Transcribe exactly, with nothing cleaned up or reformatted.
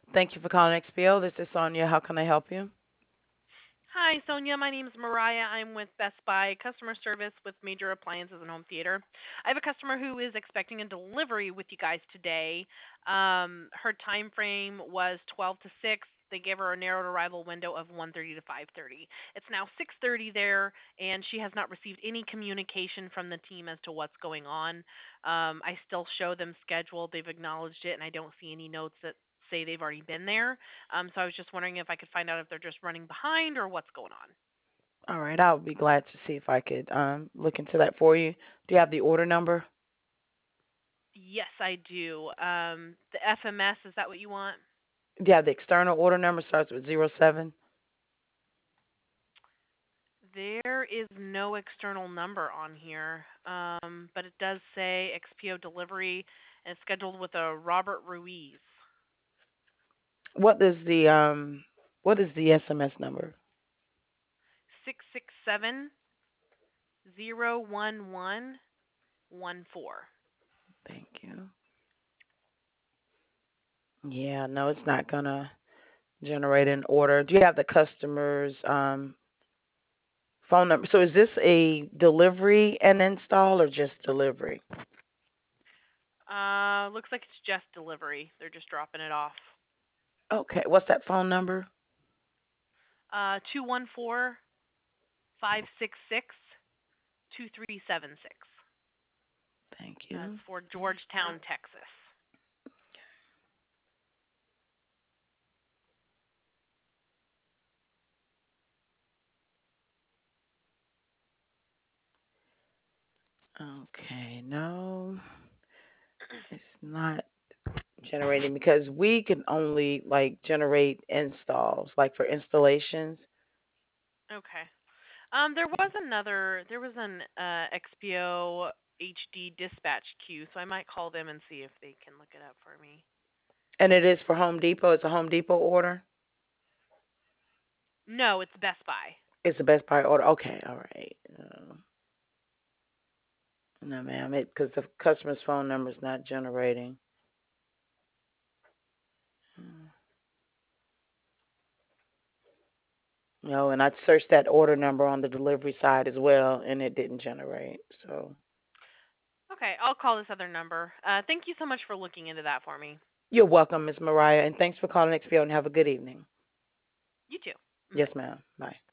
Thank you for calling X P O. This is Sonia. How can I help you? Hi, Sonia. My name's Mariah. I'm with Best Buy Customer Service with Major Appliances and Home Theater. I have a customer who is expecting a delivery with you guys today. Um, her time frame was twelve to six. They gave her a narrowed arrival window of one thirty to five thirty. It's now six thirty there, and she has not received any communication from the team as to what's going on. Um, I still show them scheduled. They've acknowledged it, and I don't see any notes that say they've already been there. Um, so I was just wondering if I could find out if they're just running behind or what's going on. All right, I'll be glad to see if I could um, look into that for you. Do you have the order number? Yes, I do. Um, the F M S, is that what you want? Do you have the external order number? Starts with zero seven. There is no external number on here, um, but it does say X P O delivery and it's scheduled with a Robert Ruiz. What is the um what is the S M S number? six six seven zero one one one four. Thank you. Yeah, no, it's not gonna generate an order. Do you have the customer's um phone number? So is this a delivery and install or just delivery? Uh, looks like it's just delivery. They're just dropping it off. Okay, what's that phone number? Uh, two one four five six six two three seven six. Thank That's you. for Georgetown, Texas. Okay, no, it's not generating because we can only like generate installs, like for installations. Okay. Um, there was another. There was an uh, X P O H D dispatch queue, so I might call them and see if they can look it up for me. And it is for Home Depot. It's a Home Depot order. No, it's Best Buy. It's a Best Buy order. Okay, all right. Uh, no, ma'am, it because the customer's phone number is not generating. Mm. No, and I searched that order number on the delivery side as well, and it didn't generate. So Okay, I'll call this other number. Uh, thank you so much for looking into that for me. you're welcome, Miss Mariah, and thanks for calling X P O and have a good evening. You too. Yes, Bye. ma'am. Bye.